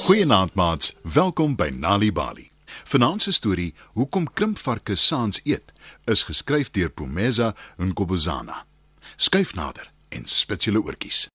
Goeienaand maats, welkom by Nali Bali. Vanaand se storie, Hoekom krimpvarke saans eet, is geskryf deur Phumeza Nkobuzana. Skuif nader en spits julle oortjies.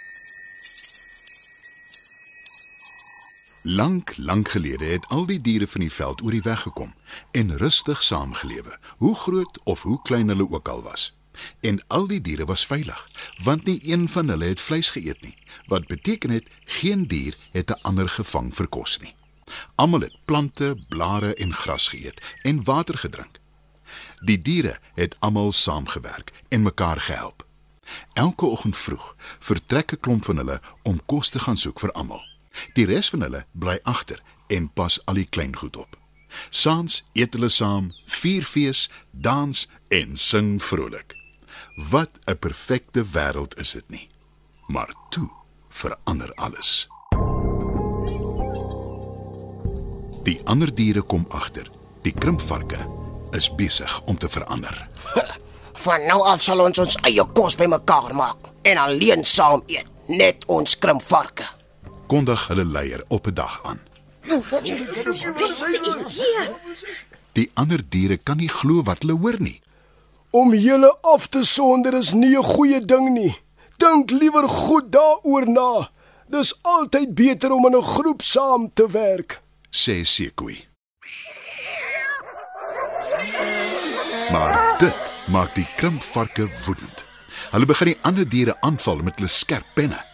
Lank gelede het al die diere van die veld oor die weg gekom en rustig saamgelewe, hoe groot of hoe klein hulle ook al was. En al die diere was veilig, want nie een van hulle het vleis geëet nie, wat beteken het, geen dier het 'n ander gevang vir kos nie. Almal het plante, blare en gras geëet en water gedrink. Die diere het almal saamgewerk en mekaar gehelp. Elke oggend vroeg vertrek 'n klomp van hulle om kos te gaan soek vir almal. Die res van hulle bly agter en pas al die kleingoed op. Saans eet hulle saam, vier fees, dans en sing vrolik. Wat 'n perfekte wêreld is dit nie. Maar toe verander alles. Die ander diere kom agter. Die krimpvarke is besig om te verander. Van nou af sal ons ons eie kos bymekaar maak en alleen saam eet, net ons krimpvarke. Kondig hulle leier op 'n dag aan. Die ander diere kan nie glo wat hulle hoor nie. Om julle af te sonder is nie 'n goeie ding nie. Dink liewer goed daaroor na. Dis altyd beter om in 'n groep saam te werk, sê Sekui. Maar dit maak die krimpvarke woedend. Hulle begin die ander diere aanval met hulle skerp penne.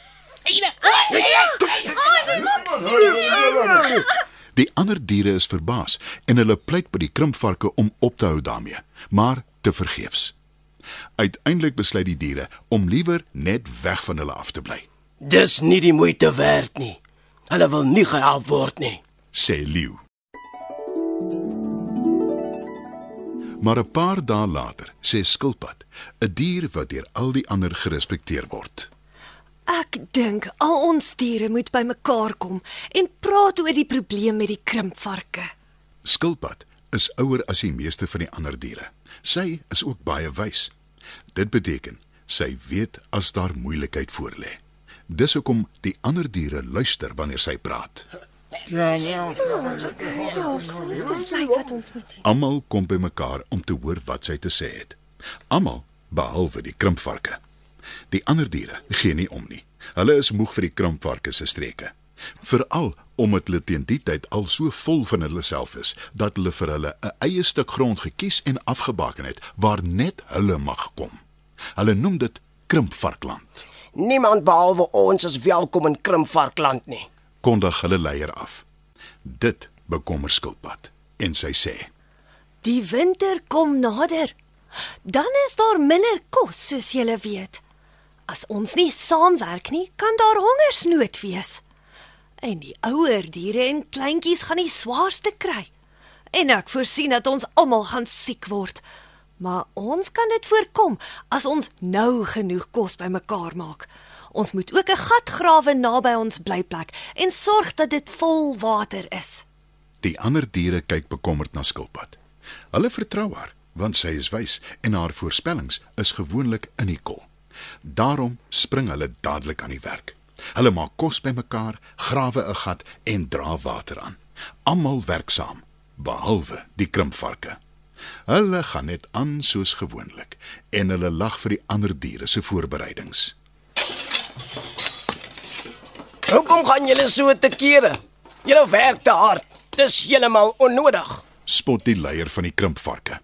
Die ander diere is verbaas en hulle pleit by die krimpvarke om op te hou daarmee, maar tevergeefs. Uiteindelik besluit die diere om liewer net weg van hulle af te bly, Dis nie die moeite werd nie. Hulle wil nie gehelp word nie. sê Leeu. Maar 'n paar dae later sê Skilpad, 'n dier wat deur al die ander gerespekteer word. Ek dink al ons diere moet bymekaar kom en praat oor die probleem met die krimpvarke. Skilpad is ouer as die meeste van die ander diere. Sy is ook baie wys. Dit beteken, sy weet as daar moeilikheid voorlê. Dis hoekom die ander diere luister wanneer sy praat. Ons besluit wat ons moet doen. Almal kom bymekaar om te hoor wat sy te sê het. Almal behalwe die krimpvarke. Die ander diere gee nie om nie. Hulle is moeg vir die krimpvarke se streke. Veral omdat hulle teen die tyd al so vol van hulle self is, dat hulle vir hulle 'n eie stuk grond gekies en afgebaken het, waar net hulle mag kom. Hulle noem dit Krimpvarkland. Niemand behalwe ons is welkom in Krimpvarkland nie. Kondig hulle leier af. Dit bekommer Skilpad en sy sê, Die winter kom nader. Dan is daar minder kos, soos julle weet. As ons nie saamwerk nie, kan daar hongersnood wees. En die ouer diere en kleintjies gaan die swaarste kry. En ek voorsien dat ons almal gaan siek word. Maar ons kan dit voorkom as ons nou genoeg kos bymekaar maak. Ons moet ook 'n gat grawe naby ons blyplek en sorg dat dit vol water is. Die ander diere kyk bekommerd na Skilpad. Hulle vertrou haar, want sy is wys en haar voorspellings is gewoonlik in die kol. Daarom spring hulle dadelik aan die werk. Hulle maak kos bymekaar, grawe 'n gat en dra water aan. Almal werk saam, behalwe die krimpvarke. Hulle gaan net aan soos gewoonlik en hulle lag vir die ander diere se voorbereidings. Hoekom gaan julle so te kere? Julle werk te hard. Dis heeltemal onnodig. Spot die leier van die krimpvarke.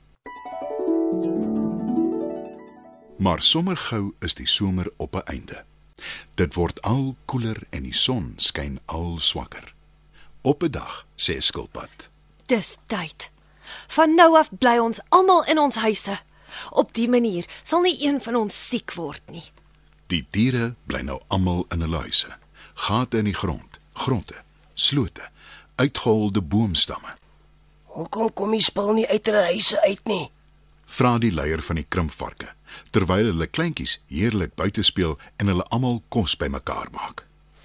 Maar sommer gou is die somer op 'n einde. Dit word al koeler en die son skyn al swakker. Op 'n dag sê Skilpad, Dis tyd. Van nou af bly ons almal in ons huise. Op die manier sal nie een van ons siek word nie. die diere bly nou almal in hulle huise. Gate in die grond, grotte, slote, uitgeholde boomstamme. Hoekom kom die spul nie uit hulle huise uit nie? Vra die leier van die krimpvarke, terwyl hulle kleintjies heerlik buite speel en hulle almal kos bymekaar maak.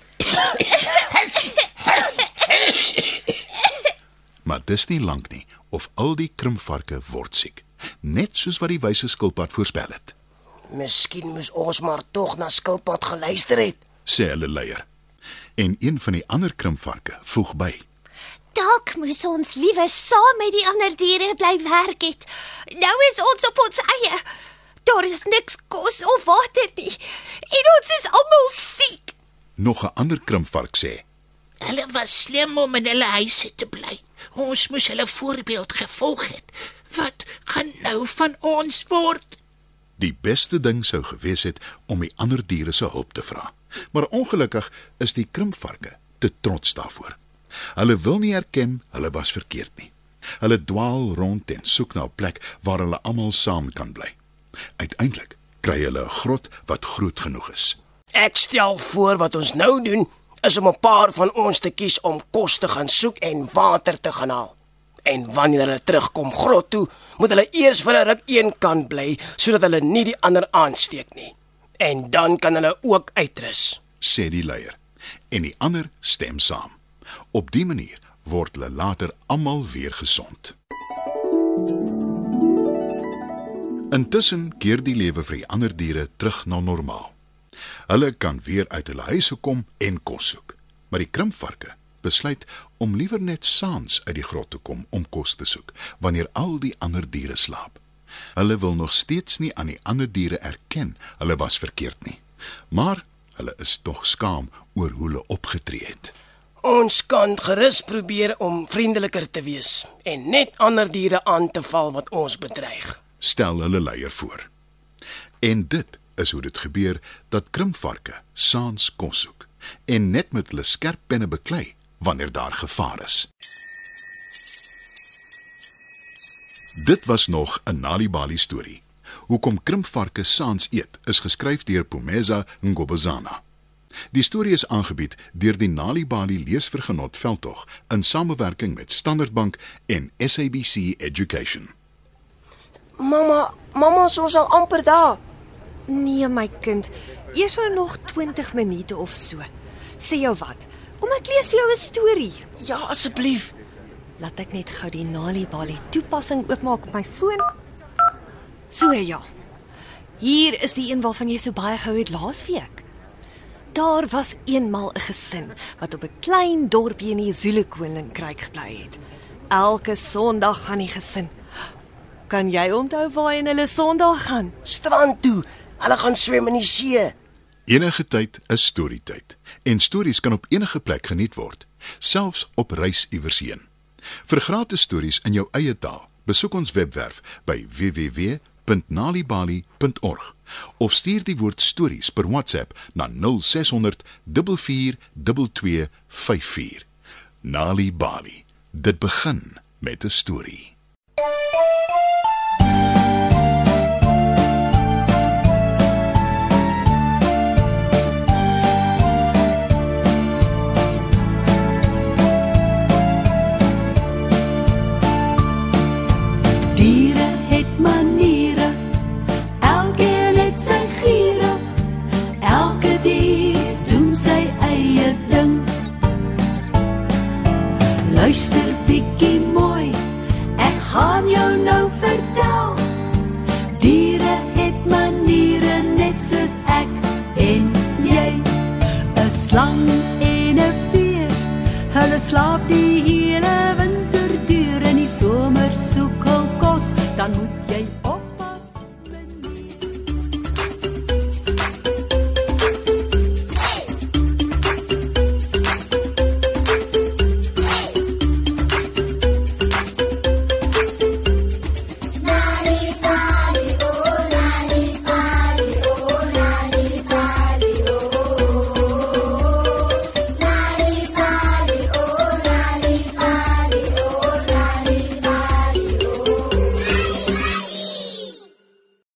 Maar dis nie lank nie of al die krimpvarke word siek, net soos wat die wyse skilpad voorspel het. Miskien moes ons maar tog na Skilpad geluister het. Sê hulle leier. En een van die ander krimpvarke voeg by: Dalk moes ons liewer saam met die ander diere bly werk het. Nou is ons op ons eie. Daar is niks kos of water nie. En ons is almal siek. Nog 'n ander krimpvark sê: Hulle was slim om in hulle huise te bly. Ons moes hulle voorbeeld gevolg het. Wat gaan nou van ons word? Die beste ding sou gewees het om die ander diere se hulp te vra. Maar ongelukkig is die krimpvarke te trots daarvoor. Hulle wil nie erken hulle was verkeerd nie. Hulle dwaal rond en soek na 'n plek waar hulle almal saam kan bly. Uiteindelik kry hulle 'n grot wat groot genoeg is. Ek stel voor wat ons nou doen is om 'n paar van ons te kies om kos te gaan soek en water te gaan haal. En wanneer hulle terugkom grot toe, moet hulle eers vir 'n ruk een kant bly sodat hulle nie die ander aansteek nie. En dan kan hulle ook uitrus, Sê die leier. En die ander stem saam. Op die manier word hulle later almal weer gesond. Intussen keer die lewe vir die ander diere terug na normaal. Hulle kan weer uit hulle huise kom en kos soek. Maar die krimpvarke besluit om liewer net saans uit die grot te kom om kos te soek, wanneer al die ander diere slaap. Hulle wil nog steeds nie aan die ander diere erken hulle was verkeerd nie. Maar hulle is tog skaam oor hoe hulle opgetree het. Ons kan gerus probeer om vriendeliker te wees en net ander diere aan te val wat ons bedreig, Stel hulle leier voor. En dit is hoe dit gebeur dat krimpvarke saans kos soek en net met hulle skerp penne beklei wanneer daar gevaar is. Dit was nog 'n Nalibali storie. Hoekom krimpvarke saans eet is geskryf deur Phumeza Ngobazana. Die storie is aangebied deur die Nalibali Leesvergenot Veldtog in samewerking met Standard Bank en SABC Education. Mamma, ons al amper daar. Nee my kind, eers so nog 20 minute of so. Sê jou wat, kom ek lees vir jou 'n storie. Ja, asseblief. Laat ek net gou die Nalibali toepassing oopmaak op my foon. So ja. Hier is die een waarvan jy so baie gehou het laasweek. Daar was eenmal 'n gesin wat op 'n klein dorpie in die Zulu-koninkryk gebly het. Elke Sondag gaan die gesin. Kan jy onthou waarheen hulle Sondag gaan? Strand toe. Hulle gaan swem in die see. Enige tyd is storietyd en stories kan op enige plek geniet word, selfs op reis iewers heen. Vir gratis stories in jou eie taal, besoek ons webwerf by www.nalibali.org of stuur die woord stories per WhatsApp na 0600 44 2254. Nalibali. Dit begin met 'n storie. Luister bietjie mooi, ek gaan jou nou vertel. Diere het maniere net soos ek en jy. 'n Slang en 'n beer, hulle slaap die hele winter deur. In die somer soek hul kos, dan moet jy